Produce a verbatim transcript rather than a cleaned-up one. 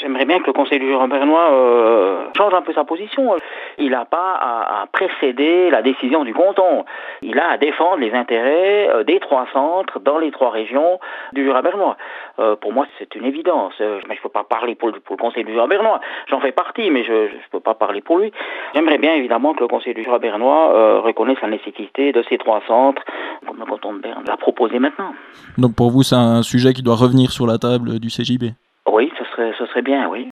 J'aimerais bien que le Conseil du Jura bernois euh, change un peu sa position. Il n'a pas à, à précéder la décision du canton. Il a à défendre les intérêts euh, des trois centres dans les trois régions du Jura bernois. Euh, pour moi, c'est une évidence. Euh, mais je ne peux pas parler pour, pour le Conseil du Jura bernois. J'en fais partie, mais je ne peux pas parler pour lui. J'aimerais bien évidemment que le Conseil du Jura bernois euh, reconnaisse la nécessité de ces trois centres, comme le canton de Berne l'a proposé maintenant. Donc pour vous, c'est un sujet qui doit revenir sur la table du C J B? Oui, ce serait, ce serait bien, oui.